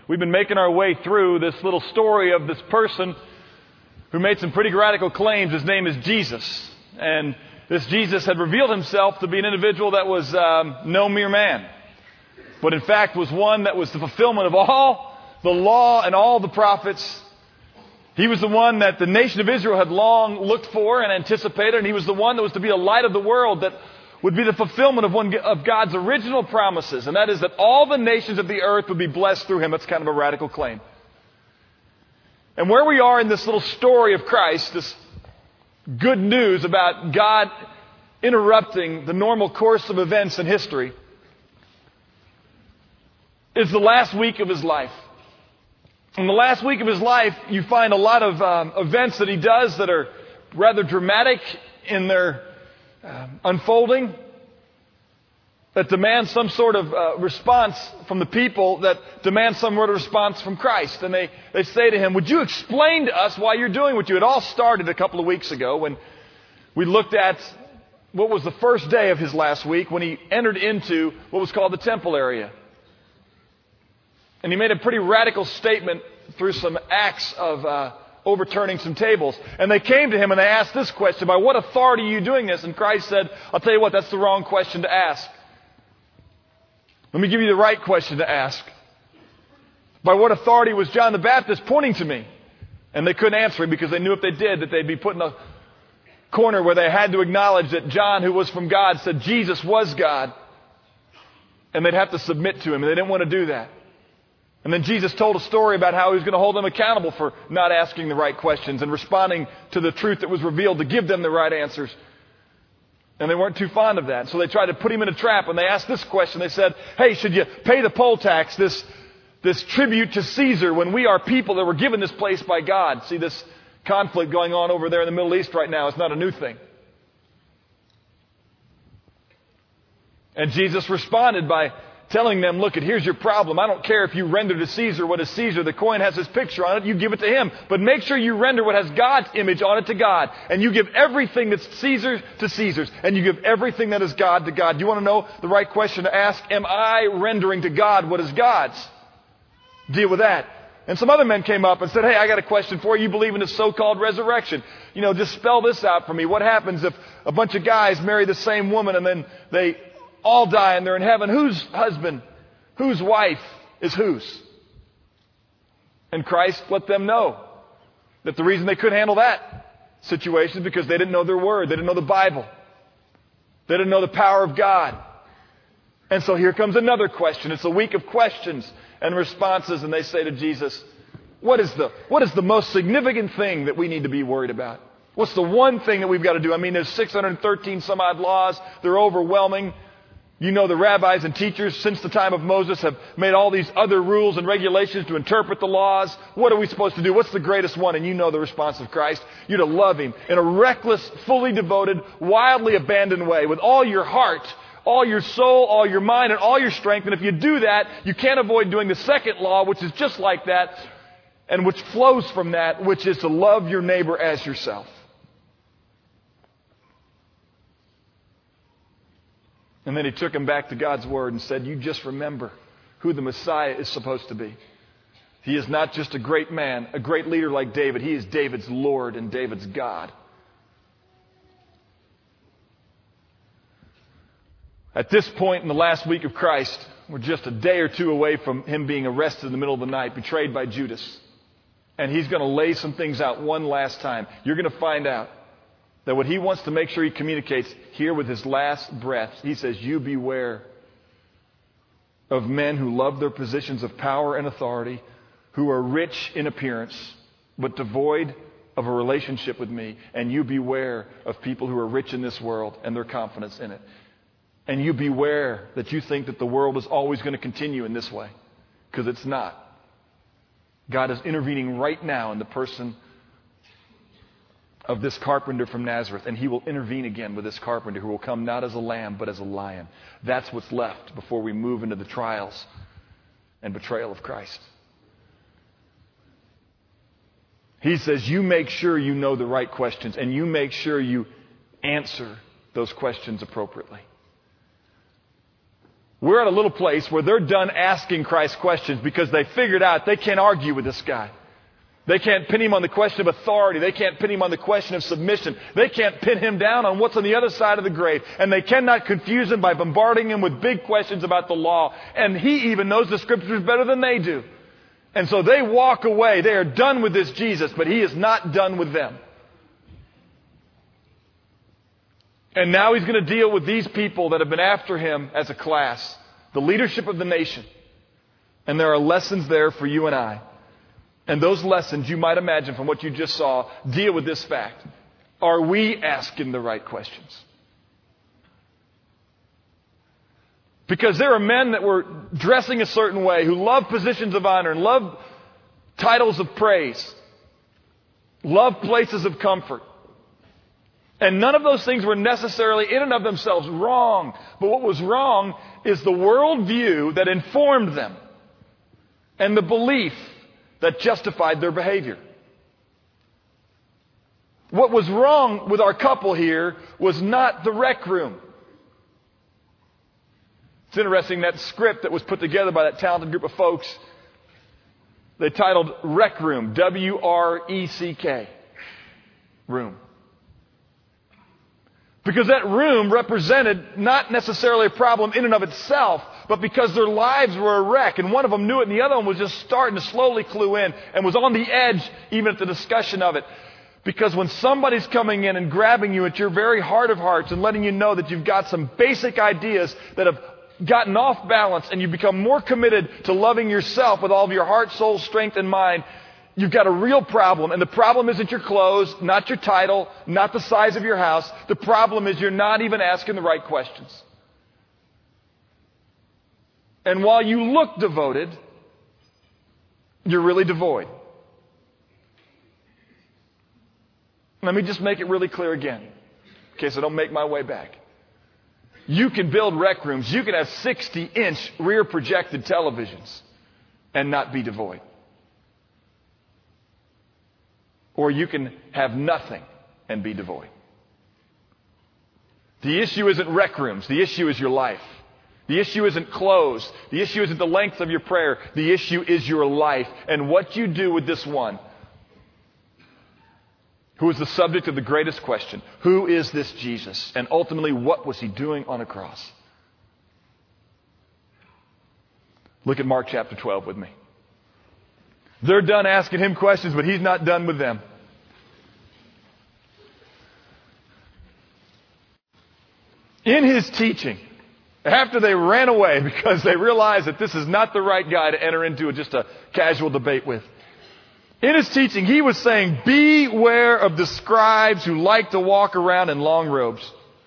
we've been making our way through this little story of this person who made some pretty radical claims. His name is Jesus. And this Jesus had revealed himself to be an individual that was no mere man, but in fact was one that was the fulfillment of all the law and all the prophets. He was the one that the nation of Israel had long looked for and anticipated, and he was the one that was to be a light of the world, that would be the fulfillment of one of God's original promises, and that is that all the nations of the earth would be blessed through him. That's kind of a radical claim. And where we are in this little story of Christ, this good news about God interrupting the normal course of events in history, is the last week of his life. In the last week of his life, you find a lot of events that he does that are rather dramatic in their unfolding, that demand some sort of response from the people, that demand some sort of response from Christ. And they say to him, would you explain to us why you're doing what you had all started a couple of weeks ago when we looked at what was the first day of his last week, when he entered into what was called the temple area. And he made a pretty radical statement through some acts of overturning some tables. And they came to him and they asked this question, by what authority are you doing this? And Christ said, I'll tell you what, that's the wrong question to ask. Let me give you the right question to ask. By what authority was John the Baptist pointing to me? And they couldn't answer him because they knew if they did that they'd be put in a corner where they had to acknowledge that John, who was from God, said Jesus was God. And they'd have to submit to him, and they didn't want to do that. And then Jesus told a story about how he was going to hold them accountable for not asking the right questions and responding to the truth that was revealed to give them the right answers. And they weren't too fond of that. So they tried to put him in a trap. And they asked this question. They said, hey, should you pay the poll tax, this tribute to Caesar, when we are people that were given this place by God? See, this conflict going on over there in the Middle East right now is not a new thing. And Jesus responded by telling them, look, here's your problem. I don't care if you render to Caesar what is Caesar. The coin has his picture on it. You give it to him. But make sure you render what has God's image on it to God. And you give everything that's Caesar to Caesar's. And you give everything that is God to God. You want to know the right question to ask? Am I rendering to God what is God's? Deal with that. And some other men came up and said, hey, I got a question for you. You believe in this so-called resurrection. Just spell this out for me. What happens if a bunch of guys marry the same woman and then they all die and they're in heaven? Whose husband, whose wife is whose? And Christ let them know that the reason they couldn't handle that situation is because they didn't know their word. They didn't know the Bible. They didn't know the power of God. And so here comes another question. It's a week of questions and responses. And they say to Jesus, what is the most significant thing that we need to be worried about? What's the one thing that we've got to do? I mean, there's 613 some odd laws. They're overwhelming. The rabbis and teachers since the time of Moses have made all these other rules and regulations to interpret the laws. What are we supposed to do? What's the greatest one? And the response of Christ. You're to love him in a reckless, fully devoted, wildly abandoned way with all your heart, all your soul, all your mind, and all your strength. And if you do that, you can't avoid doing the second law, which is just like that, and which flows from that, which is to love your neighbor as yourself. And then he took him back to God's word and said, you just remember who the Messiah is supposed to be. He is not just a great man, a great leader like David. He is David's Lord and David's God. At this point in the last week of Christ, we're just a day or two away from him being arrested in the middle of the night, betrayed by Judas. And he's going to lay some things out one last time. You're going to find out that what he wants to make sure he communicates here with his last breath, he says, you beware of men who love their positions of power and authority, who are rich in appearance, but devoid of a relationship with me. And you beware of people who are rich in this world and their confidence in it. And you beware that you think that the world is always going to continue in this way, because it's not. God is intervening right now in the person of this carpenter from Nazareth, and he will intervene again with this carpenter who will come not as a lamb but as a lion. That's what's left before we move into the trials and betrayal of Christ. He says, you make sure you know the right questions, and you make sure you answer those questions appropriately. We're at a little place where they're done asking Christ questions because they figured out they can't argue with this guy. They can't pin him on the question of authority. They can't pin him on the question of submission. They can't pin him down on what's on the other side of the grave. And they cannot confuse him by bombarding him with big questions about the law. And he even knows the Scriptures better than they do. And so they walk away. They are done with this Jesus, but he is not done with them. And now he's going to deal with these people that have been after him as a class, the leadership of the nation. And there are lessons there for you and I. And those lessons, you might imagine from what you just saw, deal with this fact. Are we asking the right questions? Because there are men that were dressing a certain way, who love positions of honor and love titles of praise, love places of comfort. And none of those things were necessarily in and of themselves wrong. But what was wrong is the worldview that informed them and the belief that justified their behavior. What was wrong with our couple here was not the rec room. It's interesting, that script that was put together by that talented group of folks, they titled Rec Room, W-R-E-C-K, room. Because that room represented not necessarily a problem in and of itself, but because their lives were a wreck. And one of them knew it, and the other one was just starting to slowly clue in and was on the edge even at the discussion of it. Because when somebody's coming in and grabbing you at your very heart of hearts and letting you know that you've got some basic ideas that have gotten off balance and you become more committed to loving yourself with all of your heart, soul, strength, and mind, you've got a real problem. And the problem isn't your clothes, not your title, not the size of your house. The problem is you're not even asking the right questions. And while you look devoted, you're really devoid. Let me just make it really clear again, in case I don't make my way back. You can build rec rooms. You can have 60-inch rear projected televisions and not be devoid. Or you can have nothing and be devoid. The issue isn't rec rooms. The issue is your life. The issue isn't clothes. The issue isn't the length of your prayer. The issue is your life and what you do with this one, who is the subject of the greatest question. Who is this Jesus? And ultimately, what was he doing on a cross? Look at Mark chapter 12 with me. They're done asking him questions, but he's not done with them. In his teaching, after they ran away because they realized that this is not the right guy to enter into just a casual debate with, in his teaching, he was saying, beware of the scribes who like to walk around in long robes.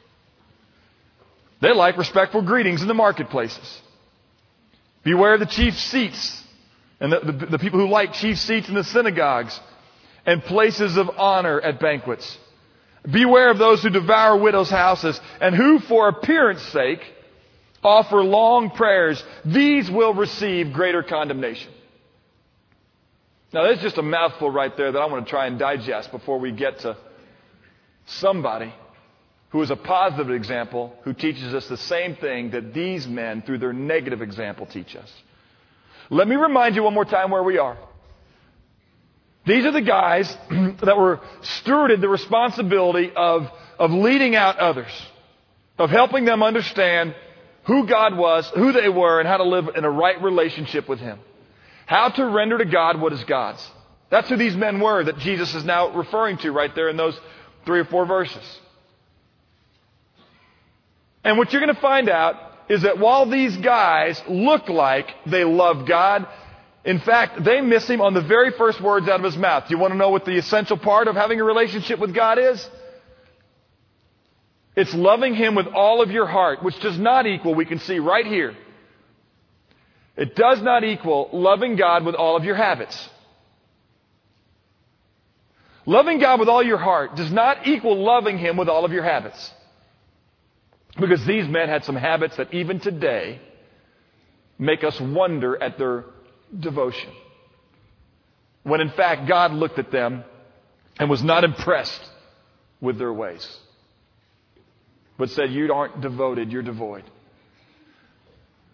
They like respectful greetings in the marketplaces. Beware of the chief seats and the people who like chief seats in the synagogues and places of honor at banquets. Beware of those who devour widows' houses and who, for appearance sake, offer long prayers. These will receive greater condemnation. Now, that's just a mouthful right there that I want to try and digest before we get to somebody who is a positive example who teaches us the same thing that these men, through their negative example, teach us. Let me remind you one more time where we are. These are the guys that were stewarded the responsibility of leading out others, of helping them understand who God was, who they were, and how to live in a right relationship with Him. How to render to God what is God's. That's who these men were that Jesus is now referring to right there in those 3 or 4 verses. And what you're going to find out is that while these guys look like they love God, in fact, they miss Him on the very first words out of His mouth. Do you want to know what the essential part of having a relationship with God is? It's loving Him with all of your heart, which does not equal, we can see right here, it does not equal loving God with all of your habits. Loving God with all your heart does not equal loving Him with all of your habits. Because these men had some habits that even today make us wonder at their devotion. When in fact God looked at them and was not impressed with their ways, but said, you aren't devoted, you're devoid.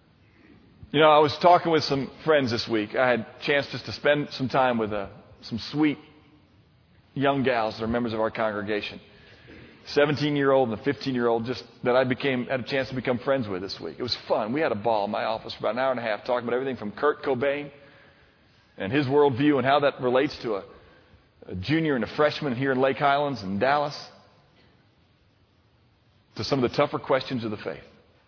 You know, I was talking with some friends this week. I had a chance just to spend some time with some sweet young gals that are members of our congregation. 17-year-old and a 15-year-old just that I had a chance to become friends with this week. It was fun. We had a ball in my office for about an hour and a half talking about everything from Kurt Cobain and his worldview and how that relates to a junior and a freshman here in Lake Highlands and Dallas, to some of the tougher questions of the faith.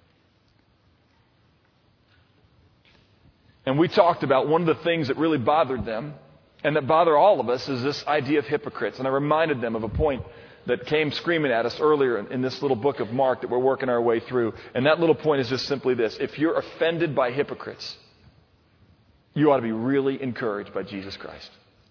And we talked about one of the things that really bothered them and that bother all of us is this idea of hypocrites. And I reminded them of a point that came screaming at us earlier in this little book of Mark that we're working our way through. And that little point is just simply this. If you're offended by hypocrites, you ought to be really encouraged by Jesus Christ.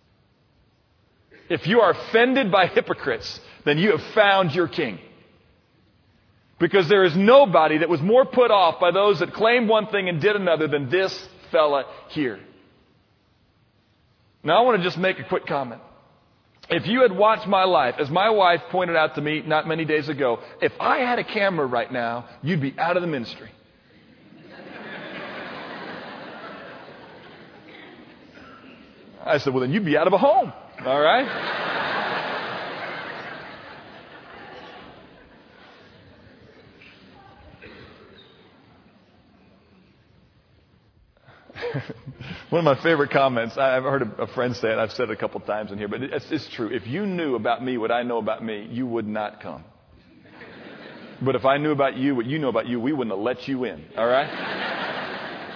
If you are offended by hypocrites, then you have found your king. Because there is nobody that was more put off by those that claimed one thing and did another than this fella here. Now I want to just make a quick comment. If you had watched my life, as my wife pointed out to me not many days ago, if I had a camera right now, you'd be out of the ministry. I said, well, then you'd be out of a home. All right? One of my favorite comments, I've heard a friend say it, I've said it a couple times in here, but it's true. If you knew about me what I know about me, you would not come. But if I knew about you what you know about you, we wouldn't have let you in. All right?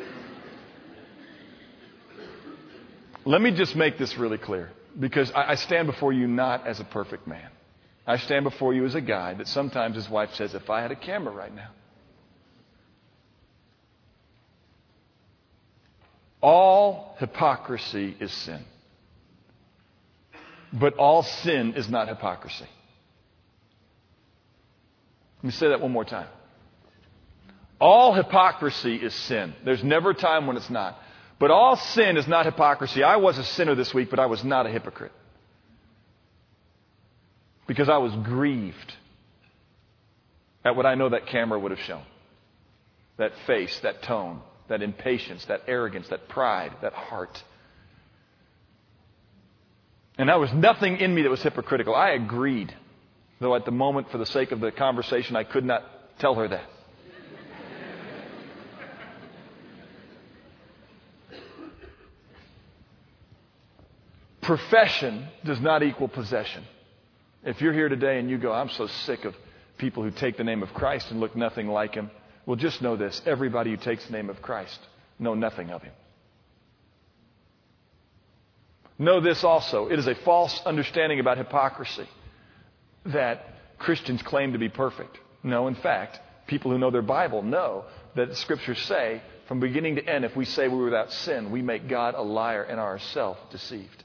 Let me just make this really clear, because I stand before you not as a perfect man. I stand before you as a guy that sometimes his wife says, if I had a camera right now. All hypocrisy is sin. But all sin is not hypocrisy. Let me say that one more time. All hypocrisy is sin. There's never a time when it's not. But all sin is not hypocrisy. I was a sinner this week, but I was not a hypocrite. Because I was grieved at what I know that camera would have shown. That face, that tone, that impatience, that arrogance, that pride, that heart. And there was nothing in me that was hypocritical. I agreed. Though at the moment, for the sake of the conversation, I could not tell her that. Profession does not equal possession. If you're here today and you go, I'm so sick of people who take the name of Christ and look nothing like Him, well, just know this. Everybody who takes the name of Christ know nothing of Him. Know this also. It is a false understanding about hypocrisy that Christians claim to be perfect. No, in fact, people who know their Bible know that the Scriptures say, from beginning to end, if we say we're without sin, we make God a liar and ourselves deceived.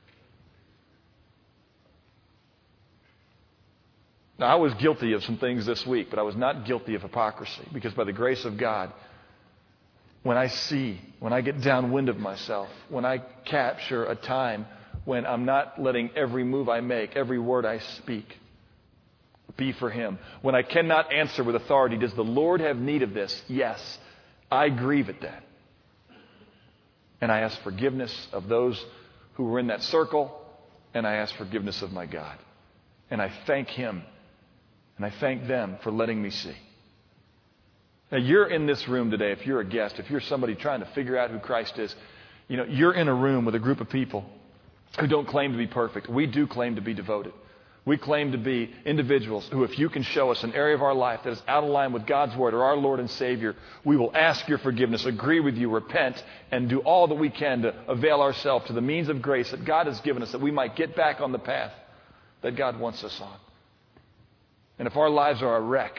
Now, I was guilty of some things this week, but I was not guilty of hypocrisy, because by the grace of God, when I get downwind of myself, when I capture a time when I'm not letting every move I make, every word I speak, be for Him, when I cannot answer with authority, does the Lord have need of this? Yes, I grieve at that. And I ask forgiveness of those who were in that circle, and I ask forgiveness of my God. And I thank Him. And I thank them for letting me see. Now, you're in this room today, if you're a guest, if you're somebody trying to figure out who Christ is, you know, you're in a room with a group of people who don't claim to be perfect. We do claim to be devoted. We claim to be individuals who, if you can show us an area of our life that is out of line with God's Word or our Lord and Savior, we will ask your forgiveness, agree with you, repent, and do all that we can to avail ourselves to the means of grace that God has given us, that we might get back on the path that God wants us on. And if our lives are a wreck,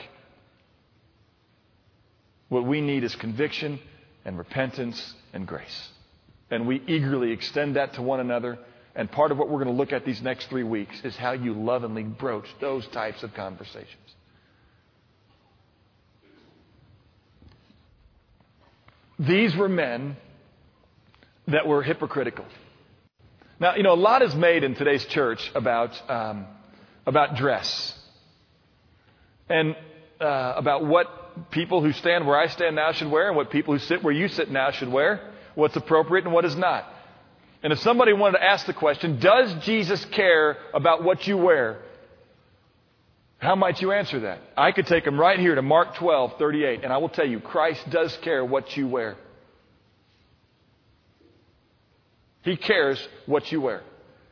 what we need is conviction and repentance and grace. And we eagerly extend that to one another. And part of what we're going to look at these next 3 weeks is how you lovingly broach those types of conversations. These were men that were hypocritical. Now, you know, a lot is made in today's church about dress. And about what people who stand where I stand now should wear and what people who sit where you sit now should wear, what's appropriate and what is not. And if somebody wanted to ask the question, does Jesus care about what you wear? How might you answer that? I could take them right here to Mark 12:38, and I will tell you, Christ does care what you wear. He cares what you wear.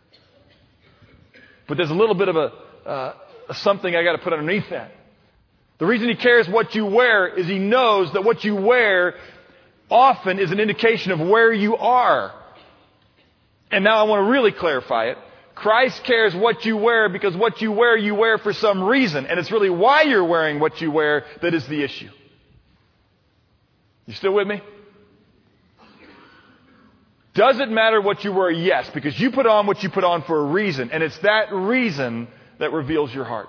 But there's a little bit of something I got to put underneath that. The reason He cares what you wear is He knows that what you wear often is an indication of where you are. And now I want to really clarify it. Christ cares what you wear because what you wear for some reason. And it's really why you're wearing what you wear that is the issue. You still with me? Does it matter what you wear? Yes, because you put on what you put on for a reason. And it's that reason that reveals your heart.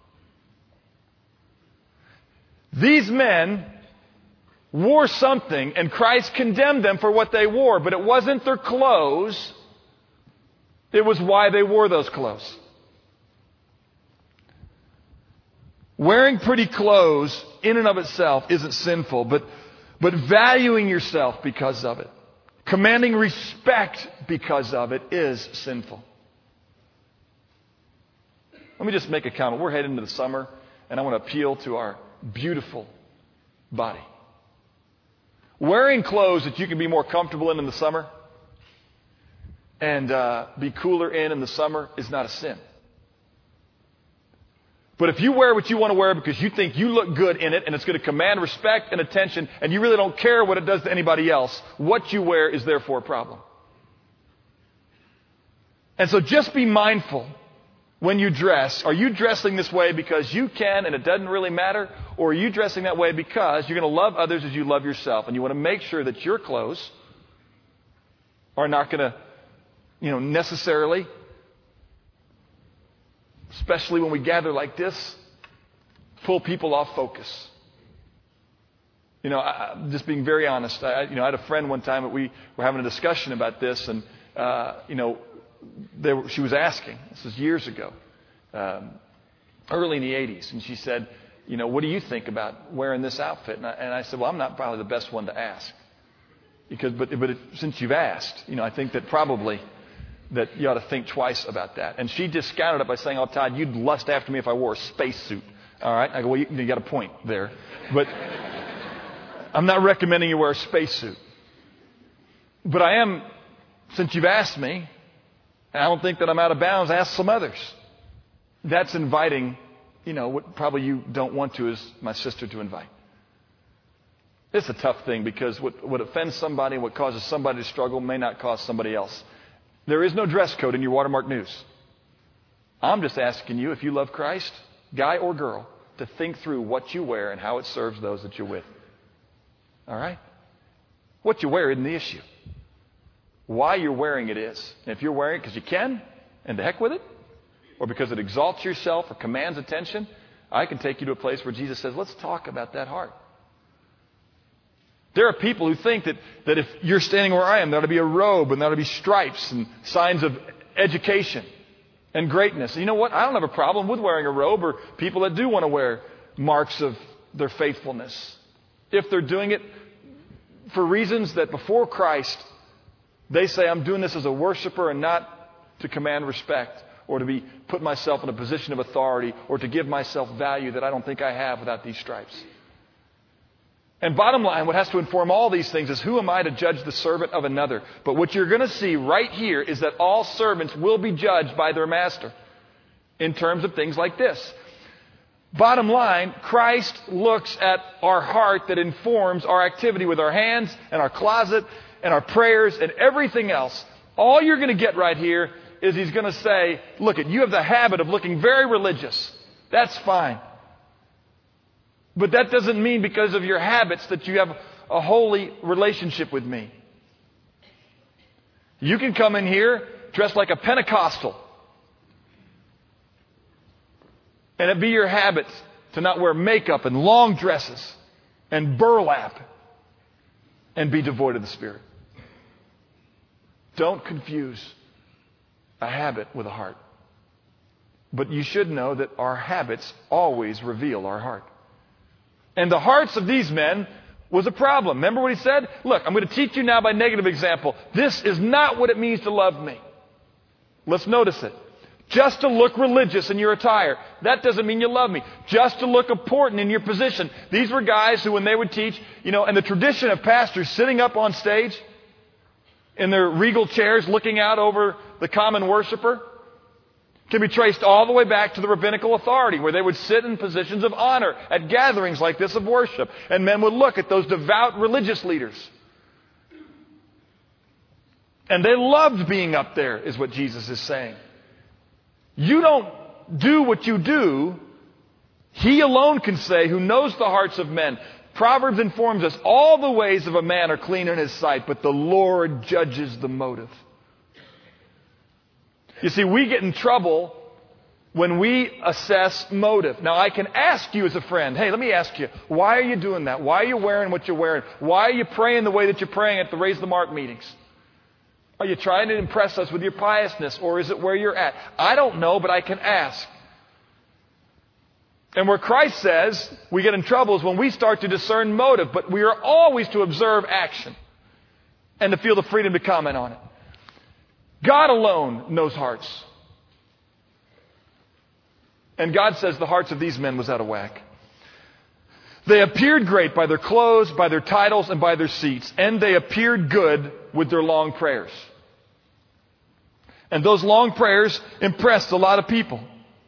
These men wore something, and Christ condemned them for what they wore. But it wasn't their clothes. It was why they wore those clothes. Wearing pretty clothes in and of itself isn't sinful, but valuing yourself because of it, commanding respect because of it is sinful. Let me just make a comment. We're heading into the summer, and I want to appeal to our beautiful body. Wearing clothes that you can be more comfortable in the summer and be cooler in the summer is not a sin. But if you wear what you want to wear because you think you look good in it and it's going to command respect and attention and you really don't care what it does to anybody else, what you wear is therefore a problem. And so just be mindful when you dress. Are you dressing this way because you can and it doesn't really matter? Or are you dressing that way because you're going to love others as you love yourself and you want to make sure that your clothes are not going to necessarily, especially when we gather like this, pull people off focus. Just being very honest, I had a friend one time that we were having a discussion about this, and she was asking, this is years ago, early in the 80s, and she said, what do you think about wearing this outfit? And I said, well, I'm not probably the best one to ask, since you've asked, I think that probably that you ought to think twice about that. And she discounted it by saying, oh, Todd, you'd lust after me if I wore a spacesuit. All right? I go, well, you got a point there. But I'm not recommending you wear a spacesuit. But I am, since you've asked me, and I don't think that I'm out of bounds, ask some others. That's inviting, what probably you don't want to is my sister to invite. It's a tough thing because what offends somebody and what causes somebody to struggle may not cause somebody else. There is no dress code in your Watermark News. I'm just asking you, if you love Christ, guy or girl, to think through what you wear and how it serves those that you're with. All right? What you wear isn't the issue. Why you're wearing it is. And if you're wearing it because you can, and to heck with it, or because it exalts yourself or commands attention, I can take you to a place where Jesus says, let's talk about that heart. There are people who think that if you're standing where I am, there ought to be a robe and there ought to be stripes and signs of education and greatness. And you know what? I don't have a problem with wearing a robe or people that do want to wear marks of their faithfulness. If they're doing it for reasons that before Christ, they say, I'm doing this as a worshiper and not to command respect or to put myself in a position of authority or to give myself value that I don't think I have without these stripes. And bottom line, what has to inform all these things is who am I to judge the servant of another? But what you're going to see right here is that all servants will be judged by their master in terms of things like this. Bottom line, Christ looks at our heart that informs our activity with our hands and our closet and our prayers and everything else. All you're going to get right here is He's going to say, look, you have the habit of looking very religious. That's fine. But that doesn't mean because of your habits that you have a holy relationship with me. You can come in here dressed like a Pentecostal. And it be your habit to not wear makeup and long dresses and burlap and be devoid of the Spirit. Don't confuse a habit with a heart. But you should know that our habits always reveal our heart. And the hearts of these men was a problem. Remember what he said? Look, I'm going to teach you now by negative example. This is not what it means to love me. Let's notice it. Just to look religious in your attire, that doesn't mean you love me. Just to look important in your position. These were guys who, when they would teach, and the tradition of pastors sitting up on stage in their regal chairs looking out over the common worshiper can be traced all the way back to the rabbinical authority, where they would sit in positions of honor at gatherings like this of worship. And men would look at those devout religious leaders. And they loved being up there, is what Jesus is saying. You don't do what you do. He alone can say, who knows the hearts of men. Proverbs informs us, all the ways of a man are clean in his sight, but the Lord judges the motive. You see, we get in trouble when we assess motive. Now, I can ask you as a friend, hey, let me ask you, why are you doing that? Why are you wearing what you're wearing? Why are you praying the way that you're praying at the Raise the Mark meetings? Are you trying to impress us with your piousness, or is it where you're at? I don't know, but I can ask. And where Christ says we get in trouble is when we start to discern motive, but we are always to observe action and to feel the freedom to comment on it. God alone knows hearts. And God says the hearts of these men was out of whack. They appeared great by their clothes, by their titles, and by their seats. And they appeared good with their long prayers. And those long prayers impressed a lot of people.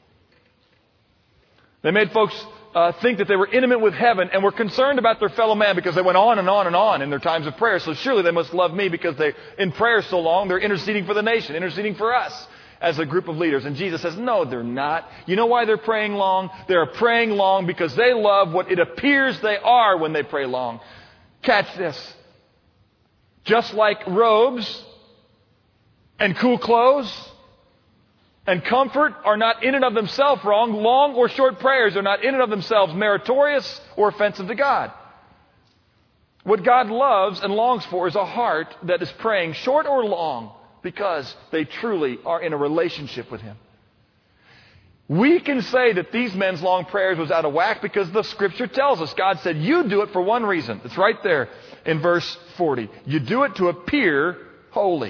They made folks think that they were intimate with heaven and were concerned about their fellow man because they went on and on and on in their times of prayer. So surely they must love me because they, in prayer so long, they're interceding for the nation, interceding for us as a group of leaders. And Jesus says, no, they're not. You know why they're praying long? They're praying long because they love what it appears they are when they pray long. Catch this. Just like robes and cool clothes and comfort are not in and of themselves wrong, long or short prayers are not in and of themselves meritorious or offensive to God. What God loves and longs for is a heart that is praying short or long because they truly are in a relationship with Him. We can say that these men's long prayers was out of whack because the Scripture tells us. God said, you do it for one reason. It's right there in verse 40. You do it to appear holy.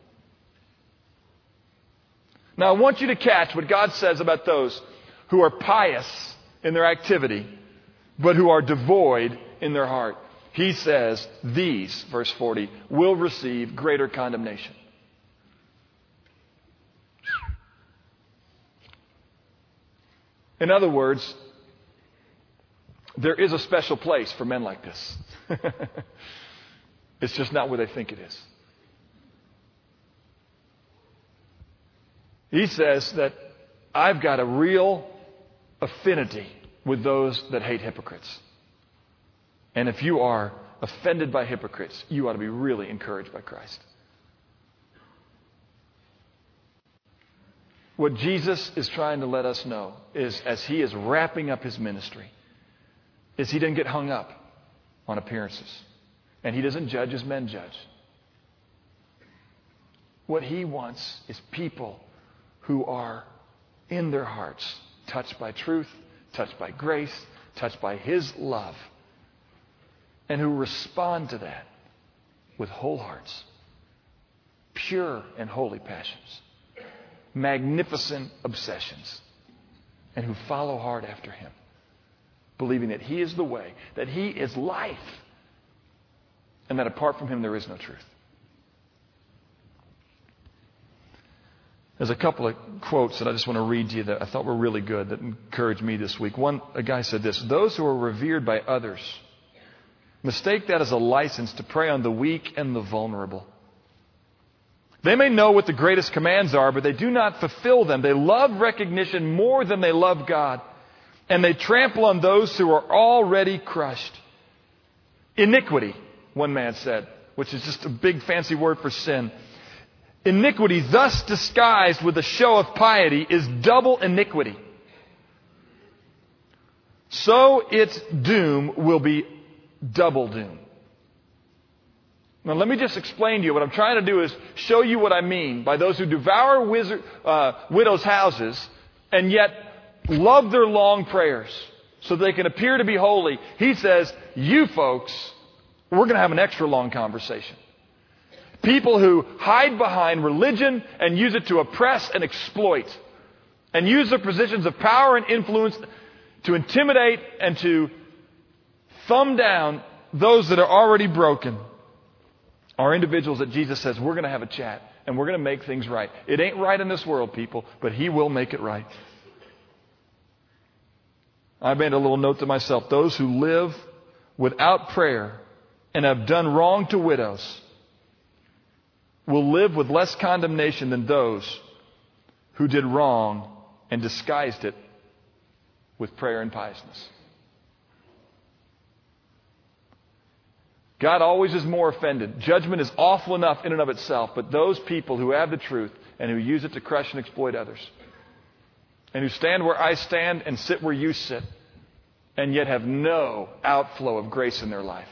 Now, I want you to catch what God says about those who are pious in their activity, but who are devoid in their heart. He says, these, verse 40, will receive greater condemnation. In other words, there is a special place for men like this. It's just not where they think it is. He says that I've got a real affinity with those that hate hypocrites. And if you are offended by hypocrites, you ought to be really encouraged by Christ. What Jesus is trying to let us know is, as He is wrapping up His ministry, is He didn't get hung up on appearances. And He doesn't judge as men judge. What He wants is people who are in their hearts touched by truth, touched by grace, touched by His love, and who respond to that with whole hearts, pure and holy passions, magnificent obsessions, and who follow hard after Him, believing that He is the way, that He is life, and that apart from Him there is no truth. There's a couple of quotes that I just want to read to you that I thought were really good, that encouraged me this week. A guy said this: those who are revered by others mistake that as a license to prey on the weak and the vulnerable. They may know what the greatest commands are, but they do not fulfill them. They love recognition more than they love God, and they trample on those who are already crushed. Iniquity, one man said, which is just a big fancy word for sin. Iniquity, thus disguised with a show of piety, is double iniquity. So its doom will be double doom. Now let me just explain to you. What I'm trying to do is show you what I mean by those who devour widows' houses and yet love their long prayers so they can appear to be holy. He says, you folks, we're going to have an extra long conversation. People who hide behind religion and use it to oppress and exploit, and use their positions of power and influence to intimidate and to thumb down those that are already broken, are individuals that Jesus says, we're going to have a chat and we're going to make things right. It ain't right in this world, people, but He will make it right. I made a little note to myself. Those who live without prayer and have done wrong to widows will live with less condemnation than those who did wrong and disguised it with prayer and piousness. God always is more offended. Judgment is awful enough in and of itself, but those people who have the truth and who use it to crush and exploit others, and who stand where I stand and sit where you sit, and yet have no outflow of grace in their life,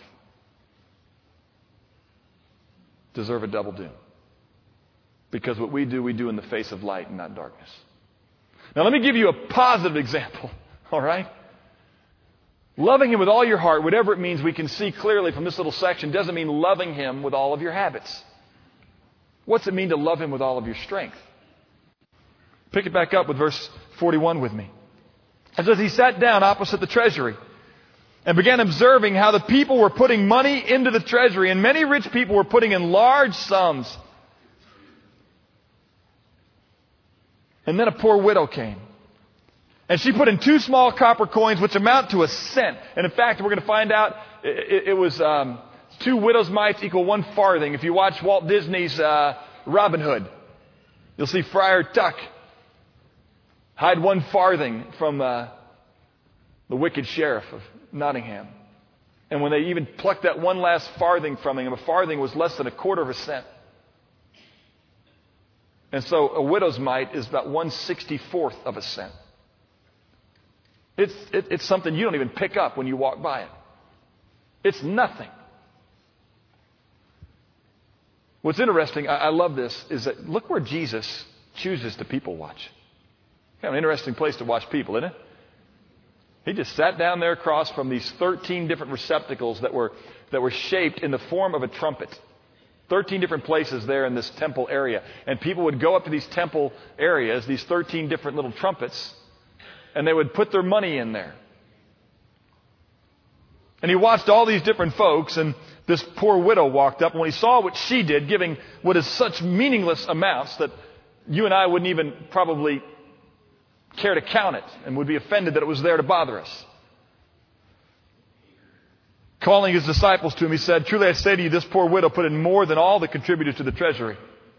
deserve a double doom. Because what we do in the face of light and not darkness. Now let me give you a positive example, all right? Loving Him with all your heart, whatever it means, we can see clearly from this little section, doesn't mean loving Him with all of your habits. What's it mean to love Him with all of your strength? Pick it back up with verse 41 with me. It says, He sat down opposite the treasury and began observing how the people were putting money into the treasury, and many rich people were putting in large sums. And then a poor widow came. And she put in 2 small copper coins, which amount to a cent. And in fact, we're going to find out it was 2 widow's mites equal 1 farthing. If you watch Walt Disney's Robin Hood, you'll see Friar Tuck hide 1 farthing from the wicked sheriff of Nottingham. And when they even plucked that one last farthing from him, a farthing was less than 1/4 of a cent. And so a widow's mite is about 1/64th of a cent. It's something you don't even pick up when you walk by it. It's nothing. What's interesting, I love this, is that look where Jesus chooses to people watch. Kind of an interesting place to watch people, isn't it? He just sat down there across from these 13 different receptacles that were shaped in the form of a trumpet. 13 different places there in this temple area. And people would go up to these temple areas, these 13 different little trumpets, and they would put their money in there. And He watched all these different folks, and this poor widow walked up, and when He saw what she did, giving what is such meaningless amounts that you and I wouldn't even probably care to count it, and would be offended that it was there to bother us. Calling His disciples to Him, He said, "Truly I say to you, this poor widow put in more than all the contributors to the treasury.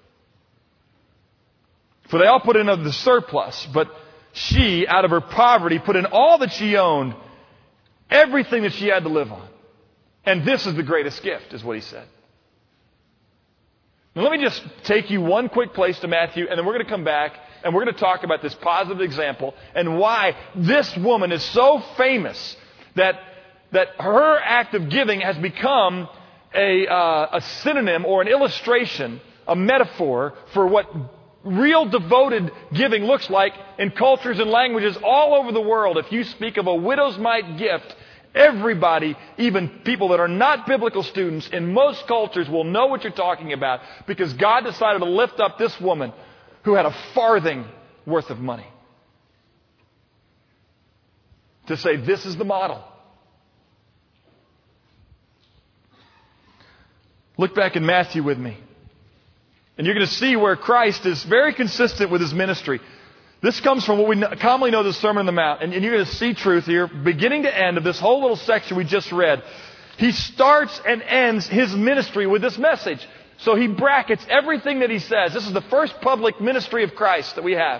For they all put in of the surplus, but she, out of her poverty, put in all that she owned, everything that she had to live on. And this is the greatest gift," is what He said. Now let me just take you one quick place to Matthew, and then we're going to come back and we're going to talk about this positive example and why this woman is so famous that her act of giving has become a synonym or an illustration, a metaphor for what real devoted giving looks like in cultures and languages all over the world. If you speak of a widow's mite gift, everybody, even people that are not biblical students in most cultures, will know what you're talking about, because God decided to lift up this woman who had a farthing worth of money to say, this is the model. Look back in Matthew with me. And you're going to see where Christ is very consistent with His ministry. This comes from what we commonly know as the Sermon on the Mount. And you're going to see truth here, beginning to end of this whole little section we just read. He starts and ends His ministry with this message. So He brackets everything that He says. This is the first public ministry of Christ that we have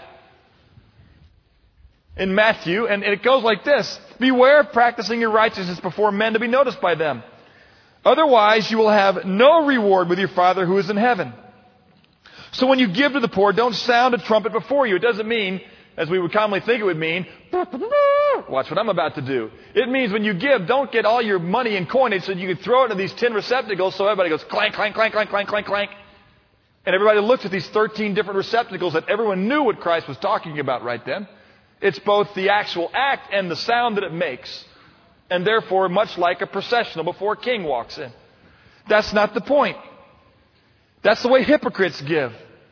in Matthew. And it goes like this. Beware of practicing your righteousness before men to be noticed by them. Otherwise, you will have no reward with your Father who is in heaven. So when you give to the poor, don't sound a trumpet before you. It doesn't mean, as we would commonly think it would mean, watch what I'm about to do. It means when you give, don't get all your money in coinage so you can throw it into these tin receptacles so everybody goes clank, clank, clank, clank, clank, clank, clank. And everybody looks at these 13 different receptacles that everyone knew what Christ was talking about right then. It's both the actual act and the sound that it makes. And therefore, much like a processional before a king walks in. That's not the point. That's the way hypocrites give.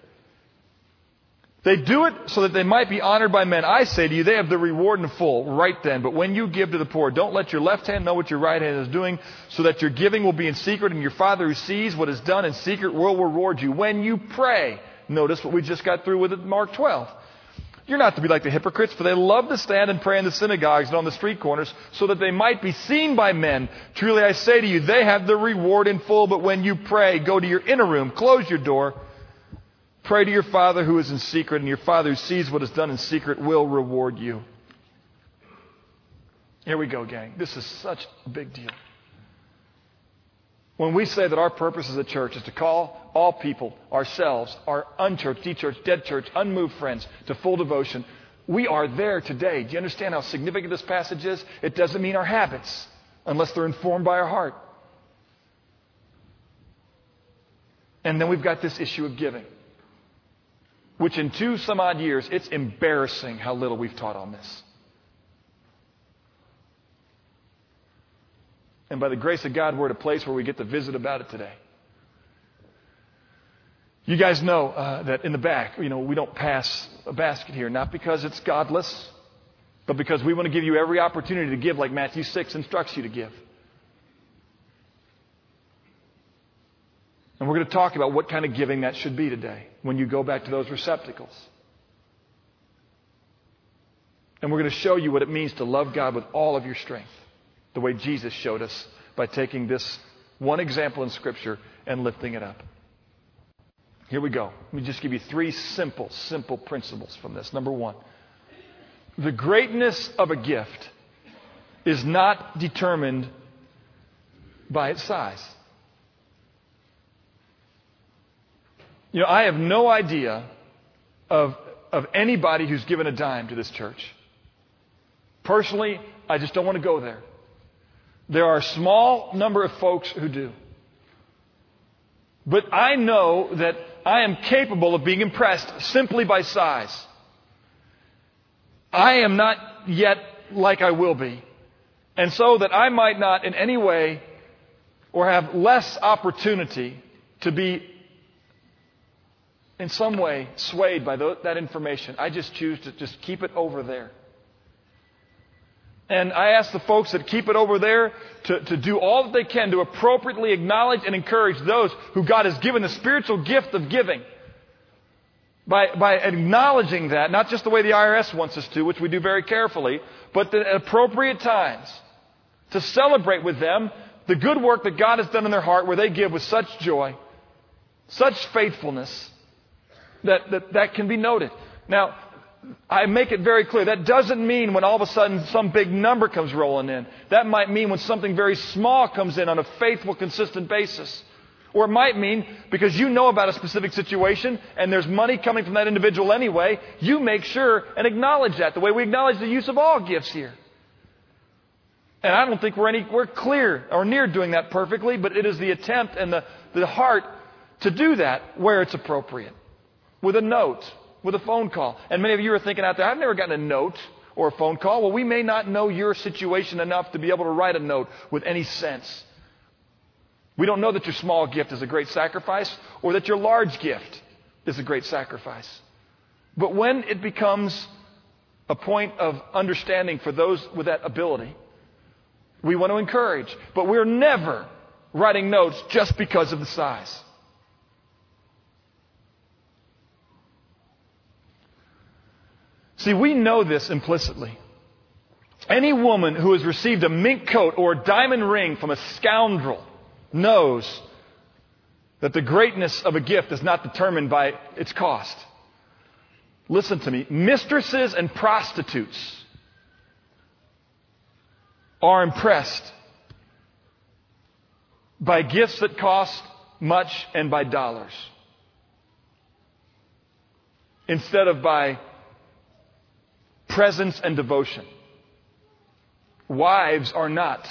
They do it so that they might be honored by men. I say to you, they have the reward in full right then. But when you give to the poor, don't let your left hand know what your right hand is doing, so that your giving will be in secret, and your Father who sees what is done in secret will reward you. When you pray, notice what we just got through with Mark 12. You're not to be like the hypocrites, for they love to stand and pray in the synagogues and on the street corners, so that they might be seen by men. Truly I say to you, they have the reward in full. But when you pray, go to your inner room, close your door, pray to your Father who is in secret, and your Father who sees what is done in secret will reward you. Here we go, gang. This is such a big deal. When we say that our purpose as a church is to call all people, ourselves, our unchurched, de-churched, dead church, unmoved friends to full devotion, we are there today. Do you understand how significant this passage is? It doesn't mean our habits, unless they're informed by our heart. And then we've got this issue of giving, which in 2 some odd years, it's embarrassing how little we've taught on this. And by the grace of God, we're at a place where we get to visit about it today. You guys know that in the back, we don't pass a basket here, not because it's godless, but because we want to give you every opportunity to give like Matthew 6 instructs you to give. And we're going to talk about what kind of giving that should be today when you go back to those receptacles. And we're going to show you what it means to love God with all of your strength, the way Jesus showed us by taking this one example in Scripture and lifting it up. Here we go. Let me just give you 3 simple principles from this. Number 1, the greatness of a gift is not determined by its size. I have no idea of anybody who's given a dime to this church. Personally, I just don't want to go there. There are a small number of folks who do. But I know that I am capable of being impressed simply by size. I am not yet like I will be. And so that I might not in any way or have less opportunity to be in some way swayed by that information, I just choose to just keep it over there. And I ask the folks that keep it over there to do all that they can to appropriately acknowledge and encourage those who God has given the spiritual gift of giving. By acknowledging that, not just the way the IRS wants us to, which we do very carefully, but at appropriate times to celebrate with them the good work that God has done in their heart, where they give with such joy, such faithfulness, that can be noted. Now, I make it very clear. That doesn't mean when all of a sudden some big number comes rolling in. That might mean when something very small comes in on a faithful, consistent basis. Or it might mean because you know about a specific situation and there's money coming from that individual anyway, you make sure and acknowledge that the way we acknowledge the use of all gifts here. And I don't think we're clear or near doing that perfectly, but it is the attempt and the heart to do that where it's appropriate. With a note, with a phone call. And many of you are thinking out there, I've never gotten a note or a phone call. Well, we may not know your situation enough to be able to write a note with any sense. We don't know that your small gift is a great sacrifice or that your large gift is a great sacrifice. But when it becomes a point of understanding for those with that ability, we want to encourage. But we're never writing notes just because of the size. See, we know this implicitly. Any woman who has received a mink coat or a diamond ring from a scoundrel knows that the greatness of a gift is not determined by its cost. Listen to me. Mistresses and prostitutes are impressed by gifts that cost much and by dollars, instead of by presence and devotion. Wives are not.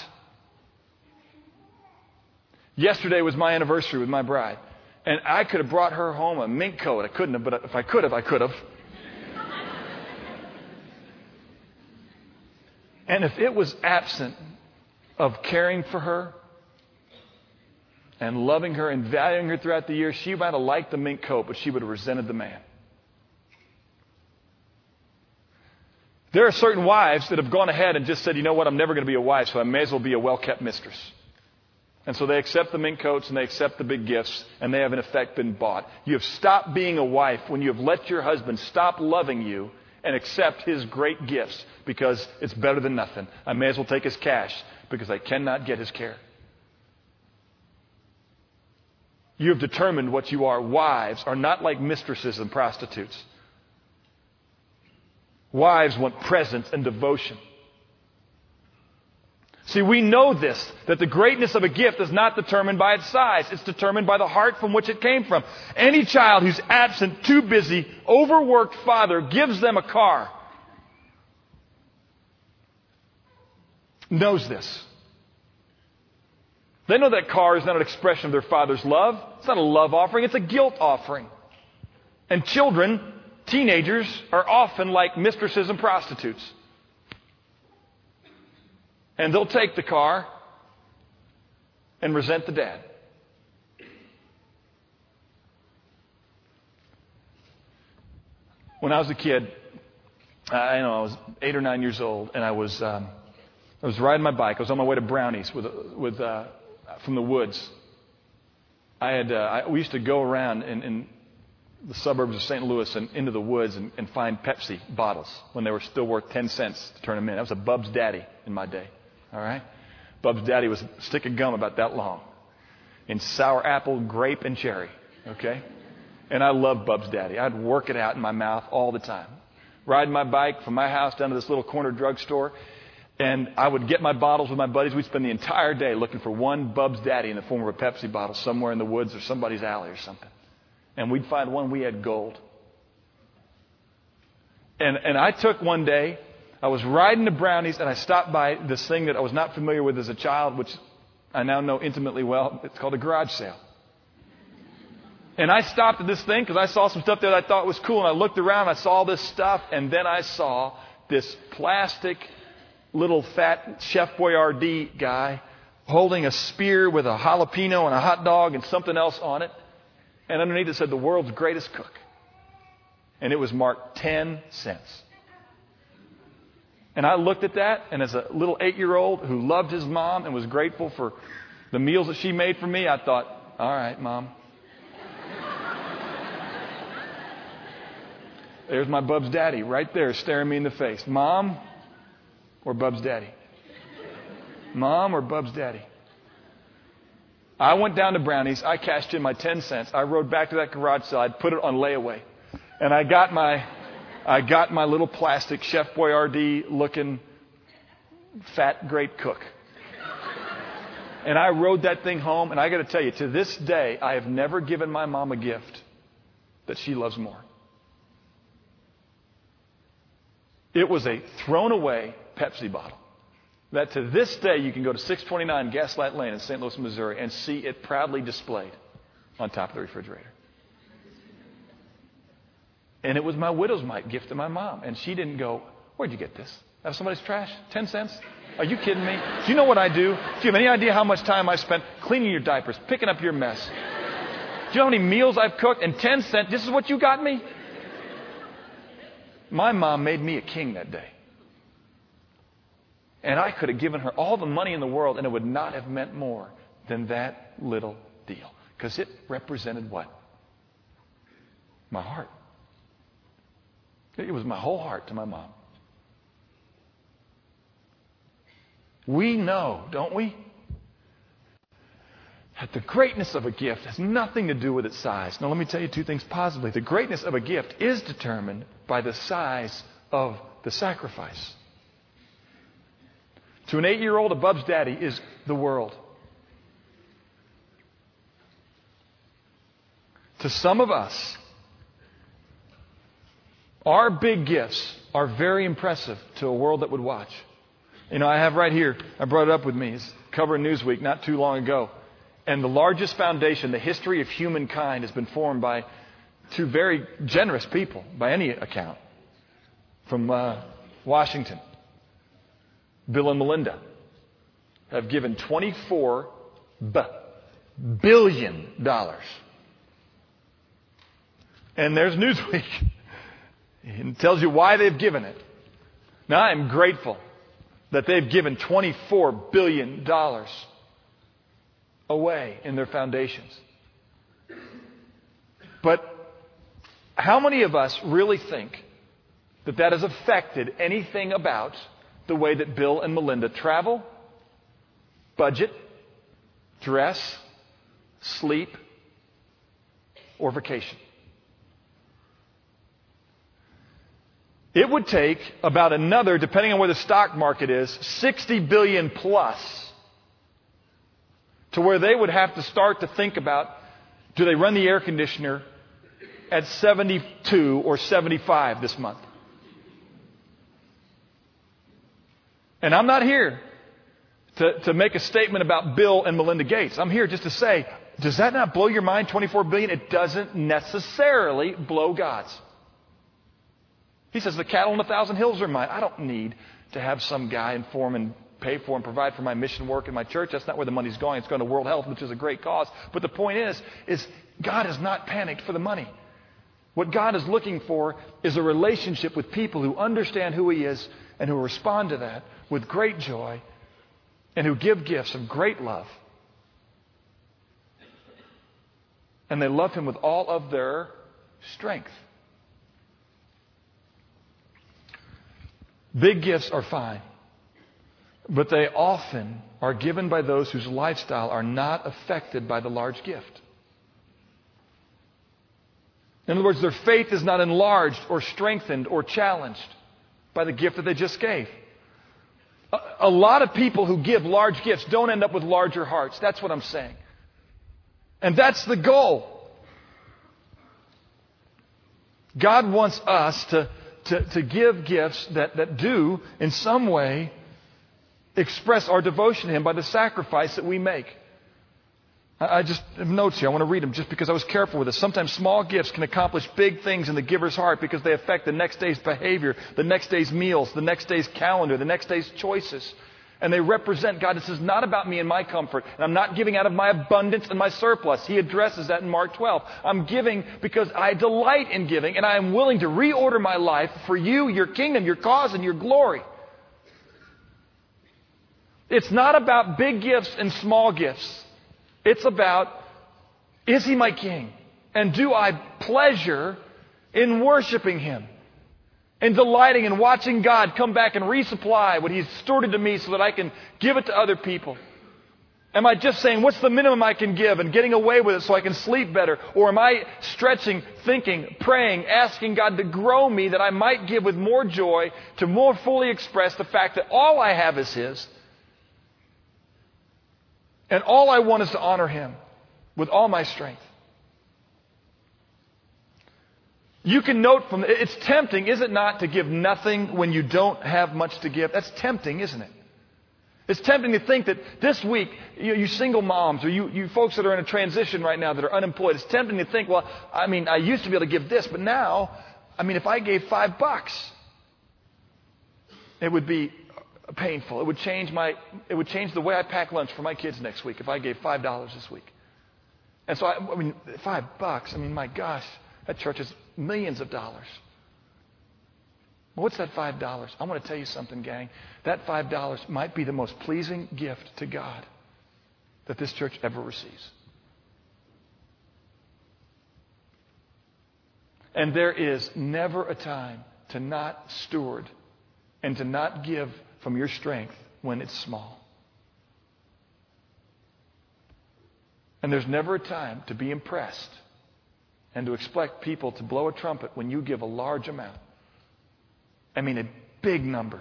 Yesterday was my anniversary with my bride, and I could have brought her home a mink coat. I couldn't have, but if I could have, I could have. And if it was absent of caring for her and loving her and valuing her throughout the years, she might have liked the mink coat, but she would have resented the man. There are certain wives that have gone ahead and just said, you know what, I'm never going to be a wife, so I may as well be a well-kept mistress. And so they accept the mink coats and they accept the big gifts, and they have in effect been bought. You have stopped being a wife when you have let your husband stop loving you and accept his great gifts because it's better than nothing. I may as well take his cash because I cannot get his care. You have determined what you are. Wives are not like mistresses and prostitutes. Wives want presence and devotion. See, we know this, that the greatness of a gift is not determined by its size. It's determined by the heart from which it came from. Any child who's absent, too busy, overworked father gives them a car. Knows this. They know that car is not an expression of their father's love. It's not a love offering. It's a guilt offering. And children, teenagers, are often like mistresses and prostitutes. And they'll take the car and resent the dad. When I was a kid, I was 8 or 9 years old, and I was riding my bike. I was on my way to Brownies from the woods. We used to go around in the suburbs of St. Louis and into the woods and find Pepsi bottles when they were still worth 10 cents to turn them in. That was a Bub's Daddy in my day. All right? Bub's Daddy was a stick of gum about that long in sour apple, grape, and cherry. Okay? And I loved Bub's Daddy. I'd work it out in my mouth all the time. Riding my bike from my house down to this little corner drugstore, and I would get my bottles with my buddies. We'd spend the entire day looking for one Bub's Daddy in the form of a Pepsi bottle somewhere in the woods or somebody's alley or something. And we'd find one, we had gold. And I took one day, I was riding to Brownies, and I stopped by this thing that I was not familiar with as a child, which I now know intimately well. It's called a garage sale. And I stopped at this thing because I saw some stuff that I thought was cool, and I looked around, I saw this stuff, and then I saw this plastic little fat Chef Boyardee guy holding a spear with a jalapeno and a hot dog and something else on it. And underneath it said, the world's greatest cook. And it was marked 10 cents. And I looked at that, and as a little 8-year-old who loved his mom and was grateful for the meals that she made for me, I thought, all right, Mom. There's my Bub's Daddy right there staring me in the face. Mom or Bub's Daddy? Mom or Bub's Daddy? I went down to Brownies. I cashed in my 10 cents. I rode back to that garage sale. I put it on layaway. And I got my little plastic Chef Boyardee looking fat great cook. And I rode that thing home, and I got to tell you, to this day, I have never given my mom a gift that she loves more. It was a thrown away Pepsi bottle that to this day you can go to 629 Gaslight Lane in St. Louis, Missouri, and see it proudly displayed on top of the refrigerator. And it was my widow's mite gift to my mom. And she didn't go, where'd you get this? Out of somebody's trash? 10 cents? Are you kidding me? Do you know what I do? Do you have any idea how much time I spent cleaning your diapers, picking up your mess? Do you know how many meals I've cooked? And 10 cents, this is what you got me? My mom made me a king that day. And I could have given her all the money in the world, and it would not have meant more than that little deal. Because it represented what? My heart. It was my whole heart to my mom. We know, don't we, that the greatness of a gift has nothing to do with its size. Now, let me tell you two things positively. The greatness of a gift is determined by the size of the sacrifice. To an 8-year-old, a Bub's Daddy is the world. To some of us, our big gifts are very impressive to a world that would watch. You know, I have right here, I brought it up with me. It's cover in Newsweek not too long ago. And the largest foundation, the history of humankind, has been formed by two very generous people, by any account, from Washington. Bill and Melinda have given $24 billion. And there's Newsweek. It tells you why they've given it. Now, I'm grateful that they've given $24 billion away in their foundations. But how many of us really think that that has affected anything about the way that Bill and Melinda travel, budget, dress, sleep, or vacation? It would take about another, depending on where the stock market is, 60 billion plus to where they would have to start to think about, do they run the air conditioner at 72 or 75 this month? And I'm not here to make a statement about Bill and Melinda Gates. I'm here just to say, does that not blow your mind, 24 billion? It doesn't necessarily blow God's. He says, the cattle on 1,000 hills are mine. I don't need to have some guy inform and pay for and provide for my mission work in my church. That's not where the money's going. It's going to World Health, which is a great cause. But the point is God is not panicked for the money. What God is looking for is a relationship with people who understand who He is and who respond to that with great joy and who give gifts of great love. And they love Him with all of their strength. Big gifts are fine, but they often are given by those whose lifestyle are not affected by the large gift. In other words, their faith is not enlarged or strengthened or challenged by the gift that they just gave. A lot of people who give large gifts don't end up with larger hearts. That's what I'm saying. And that's the goal. God wants us to give gifts that do, in some way, express our devotion to Him by the sacrifice that we make. I just have notes here. I want to read them just because I was careful with this. Sometimes small gifts can accomplish big things in the giver's heart because they affect the next day's behavior, the next day's meals, the next day's calendar, the next day's choices. And they represent God. This is not about me and my comfort. And I'm not giving out of my abundance and my surplus. He addresses that in Mark 12. I'm giving because I delight in giving, and I am willing to reorder my life for you, your kingdom, your cause, and your glory. It's not about big gifts and small gifts. It's about, is He my King? And do I pleasure in worshiping Him? And delighting in watching God come back and resupply what He's stewarded to me so that I can give it to other people? Am I just saying, what's the minimum I can give and getting away with it so I can sleep better? Or am I stretching, thinking, praying, asking God to grow me that I might give with more joy to more fully express the fact that all I have is His? And all I want is to honor Him with all my strength. You can note from it's tempting, is it not, to give nothing when you don't have much to give? That's tempting, isn't it? It's tempting to think that this week, you single moms or you folks that are in a transition right now that are unemployed, it's tempting to think, well, I used to be able to give this, but now, if I gave $5, it would be painful. It would change the way I pack lunch for my kids next week if I gave $5 this week. And so, $5, my gosh, that church is millions of dollars. Well, what's that $5? I want to tell you something, gang. That $5 might be the most pleasing gift to God that this church ever receives. And there is never a time to not steward and to not give from your strength when it's small. And there's never a time to be impressed and to expect people to blow a trumpet when you give a large amount. A big number.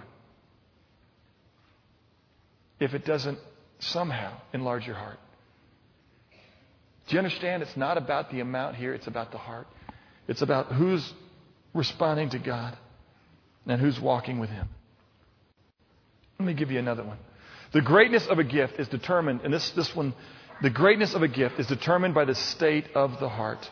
If it doesn't somehow enlarge your heart. Do you understand? It's not about the amount here. It's about the heart. It's about who's responding to God and who's walking with Him. Let me give you another one. The greatness of a gift is determined, and this one, the greatness of a gift is determined by the state of the heart.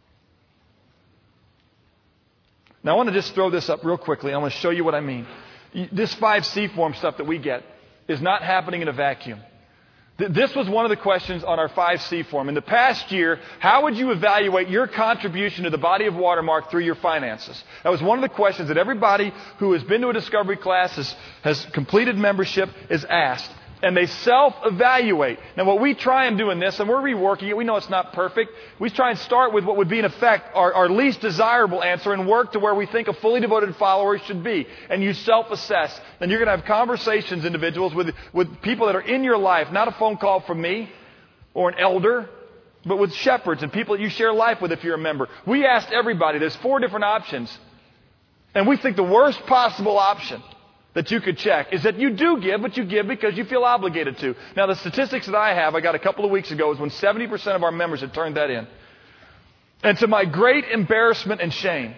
Now, I want to just throw this up real quickly. I want to show you what I mean. This 5C form stuff that we get is not happening in a vacuum. This was one of the questions on our 5C form. In the past year, how would you evaluate your contribution to the body of Watermark through your finances? That was one of the questions that everybody who has been to a discovery class, has completed membership, is asked. And they self-evaluate. Now what we try and do in this, and we're reworking it, we know it's not perfect. We try and start with what would be in effect our least desirable answer and work to where we think a fully devoted follower should be. And you self-assess. Then you're going to have conversations, individuals, with people that are in your life. Not a phone call from me or an elder, but with shepherds and people that you share life with if you're a member. We asked everybody, there's 4 different options. And we think the worst possible option that you could check is that you do give, but you give because you feel obligated to. Now, the statistics that I got a couple of weeks ago is when 70% of our members had turned that in. And to my great embarrassment and shame,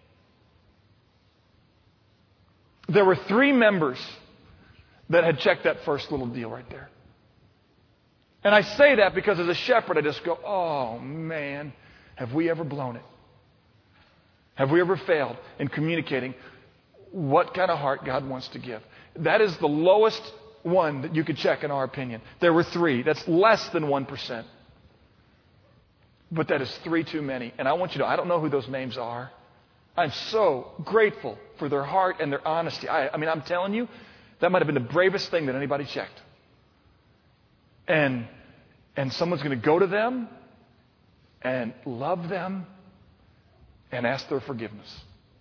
there were 3 members that had checked that first little deal right there. And I say that because as a shepherd, I just go, oh man, have we ever blown it? Have we ever failed in communicating what kind of heart God wants to give? That is the lowest one that you could check in our opinion. There were 3. That's less than 1%. But that is 3 too many. And I want you to know, I don't know who those names are. I'm so grateful for their heart and their honesty. I mean, I'm telling you, that might have been the bravest thing that anybody checked. And someone's going to go to them and love them and ask their forgiveness.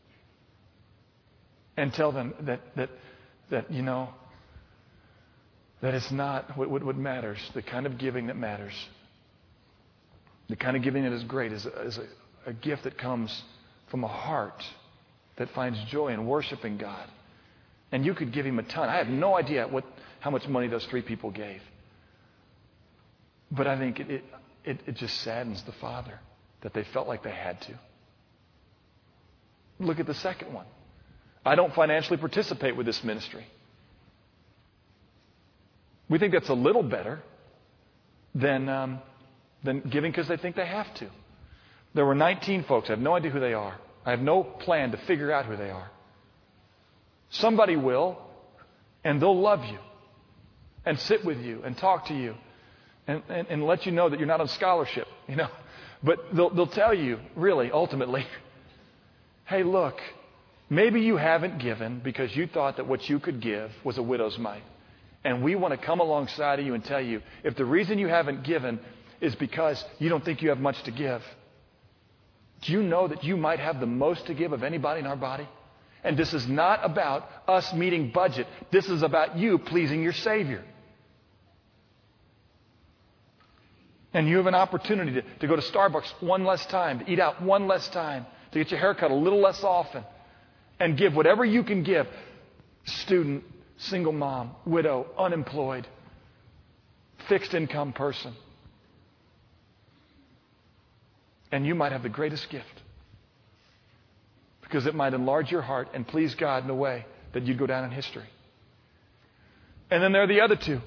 And tell them that you know, that it's not what matters. The kind of giving that matters. The kind of giving that is great is a gift that comes from a heart that finds joy in worshiping God. And you could give him a ton. I have no idea how much money those 3 people gave. But I think it just saddens the Father that they felt like they had to. Look at the second one. I don't financially participate with this ministry. We think that's a little better than giving because they think they have to. There were 19 folks. I have no idea who they are. I have no plan to figure out who they are. Somebody will, and they'll love you and sit with you and talk to you and let you know that you're not on scholarship, you know. But they'll tell you, really, ultimately, hey, look, maybe you haven't given because you thought that what you could give was a widow's mite. And we want to come alongside of you and tell you, if the reason you haven't given is because you don't think you have much to give, do you know that you might have the most to give of anybody in our body? And this is not about us meeting budget. This is about you pleasing your Savior. And you have an opportunity to go to Starbucks one less time, to eat out one less time, to get your hair cut a little less often, and give whatever you can give. Student, single mom, widow, unemployed, fixed income person. And you might have the greatest gift. Because it might enlarge your heart and please God in a way that you'd go down in history. And then there are the other 2.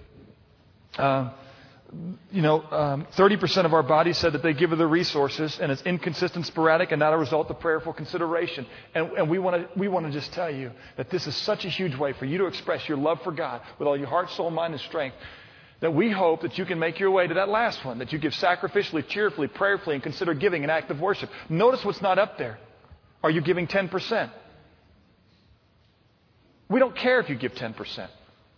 30% of our body said that they give of their resources, and it's inconsistent, sporadic, and not a result of prayerful consideration. And we want to just tell you that this is such a huge way for you to express your love for God with all your heart, soul, mind, and strength, that we hope that you can make your way to that last one, that you give sacrificially, cheerfully, prayerfully, and consider giving an act of worship. Notice what's not up there. Are you giving 10%? We don't care if you give 10%.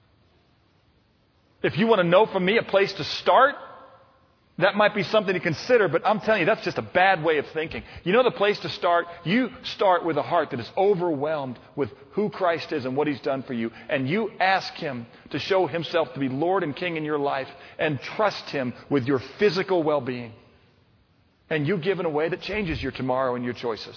If you want to know from me a place to start, that might be something to consider, but I'm telling you, that's just a bad way of thinking. You know the place to start? You start with a heart that is overwhelmed with who Christ is and what He's done for you, and you ask Him to show Himself to be Lord and King in your life, and trust Him with your physical well-being. And you give in a way that changes your tomorrow and your choices.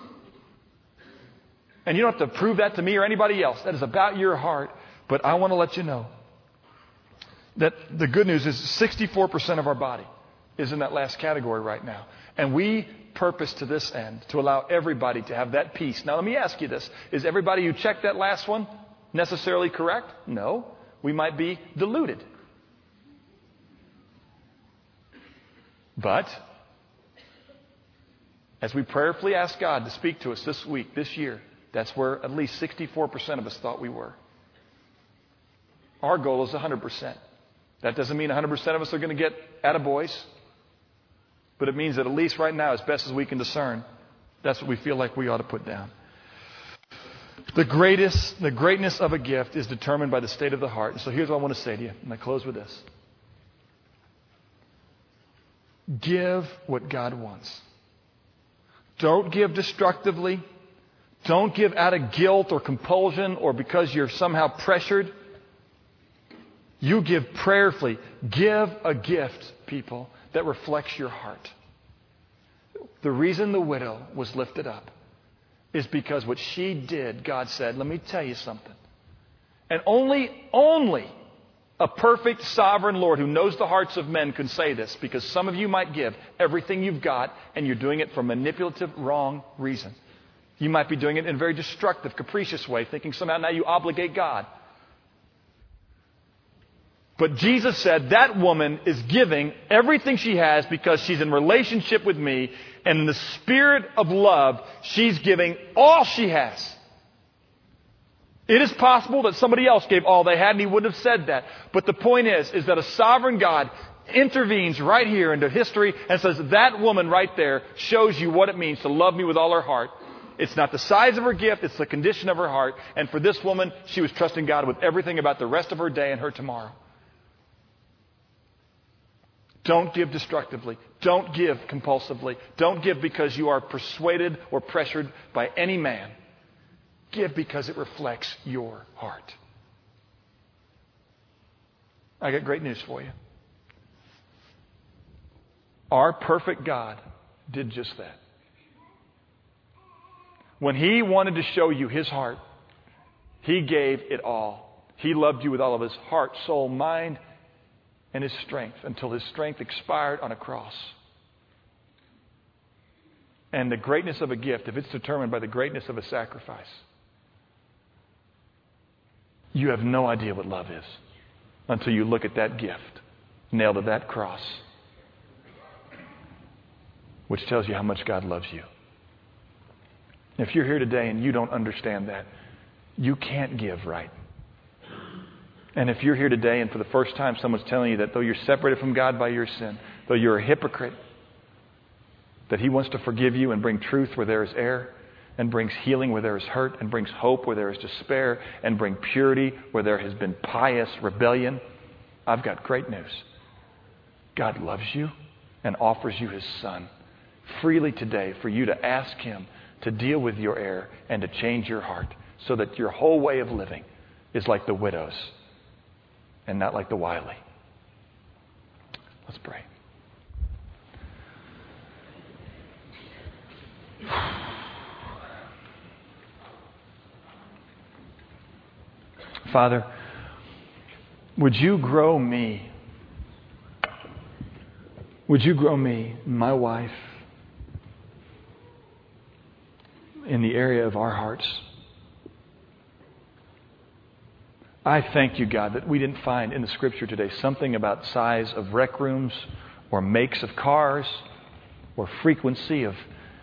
And you don't have to prove that to me or anybody else. That is about your heart. But I want to let you know that the good news is 64% of our body is in that last category right now. And we purpose to this end to allow everybody to have that peace. Now let me ask you this. Is everybody who checked that last one necessarily correct? No. We might be deluded. But as we prayerfully ask God to speak to us this week, this year, That's where at least 64% of us thought we were. Our goal is 100%. That doesn't mean 100% of us are going to get attaboys, but it means that at least right now, as best as we can discern, that's what we feel like we ought to put down. The greatness of a gift is determined by the state of the heart. And so here's what I want to say to you, and I close with this. Give what God wants. Don't give destructively. Don't give out of guilt or compulsion or because you're somehow pressured. You give prayerfully. Give a gift, people, that reflects your heart. The reason the widow was lifted up is because what she did, God said, let me tell you something. And only a perfect sovereign Lord who knows the hearts of men can say this, because some of you might give everything you've got and you're doing it for manipulative, wrong reason. You might be doing it in a very destructive, capricious way, thinking somehow now you obligate God. But Jesus said that woman is giving everything she has because she's in relationship with me, and in the spirit of love, she's giving all she has. It is possible that somebody else gave all they had and he wouldn't have said that. But the point is that a sovereign God intervenes right here into history and says that woman right there shows you what it means to love me with all her heart. It's not the size of her gift, it's the condition of her heart. And for this woman, she was trusting God with everything about the rest of her day and her tomorrow. Don't give destructively. Don't give compulsively. Don't give because you are persuaded or pressured by any man. Give because it reflects your heart. I got great news for you. Our perfect God did just that. When He wanted to show you His heart, He gave it all. He loved you with all of His heart, soul, mind, and His strength until His strength expired on a cross. And the greatness of a gift, if it's determined by the greatness of a sacrifice, you have no idea what love is until you look at that gift nailed to that cross, which tells you how much God loves you. If you're here today and you don't understand that, you can't give right. And if you're here today and for the first time someone's telling you that though you're separated from God by your sin, though you're a hypocrite, that He wants to forgive you and bring truth where there is error, and brings healing where there is hurt, and brings hope where there is despair, and bring purity where there has been pious rebellion, I've got great news. God loves you and offers you His Son freely today for you to ask Him to deal with your error and to change your heart so that your whole way of living is like the widow's and not like the wily. Let's pray. Father, would you grow me? Would you grow me, my wife, in the area of our hearts? I thank you, God, that we didn't find in the Scripture today something about size of rec rooms or makes of cars or frequency of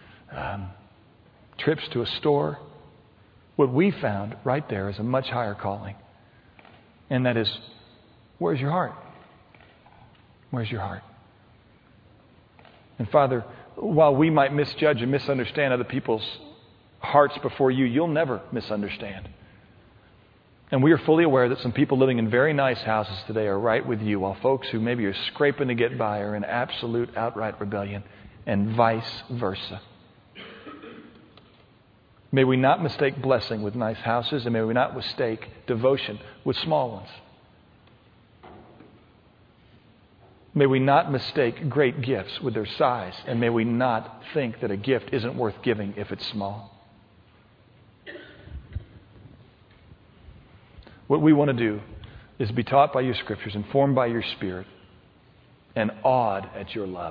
trips to a store. What we found right there is a much higher calling. And that is, where's your heart? Where's your heart? And Father, while we might misjudge and misunderstand other people's hearts before you, you'll never misunderstand. And we are fully aware that some people living in very nice houses today are right with you, while folks who maybe are scraping to get by are in absolute outright rebellion, and vice versa. May we not mistake blessing with nice houses, and may we not mistake devotion with small ones. May we not mistake great gifts with their size, and may we not think that a gift isn't worth giving if it's small. What we want to do is be taught by your Scriptures, informed by your Spirit, and awed at your love,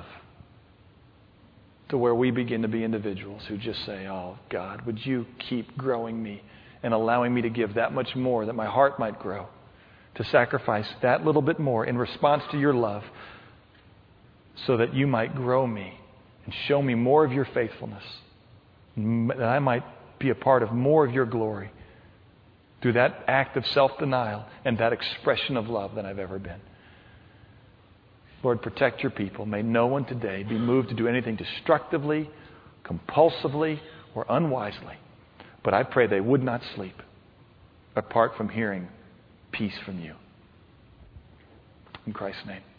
to where we begin to be individuals who just say, oh, God, would you keep growing me and allowing me to give that much more that my heart might grow, to sacrifice that little bit more in response to your love so that you might grow me and show me more of your faithfulness, that I might be a part of more of your glory through that act of self-denial and that expression of love than I've ever been. Lord, protect your people. May no one today be moved to do anything destructively, compulsively, or unwisely. But I pray they would not sleep apart from hearing peace from you. In Christ's name.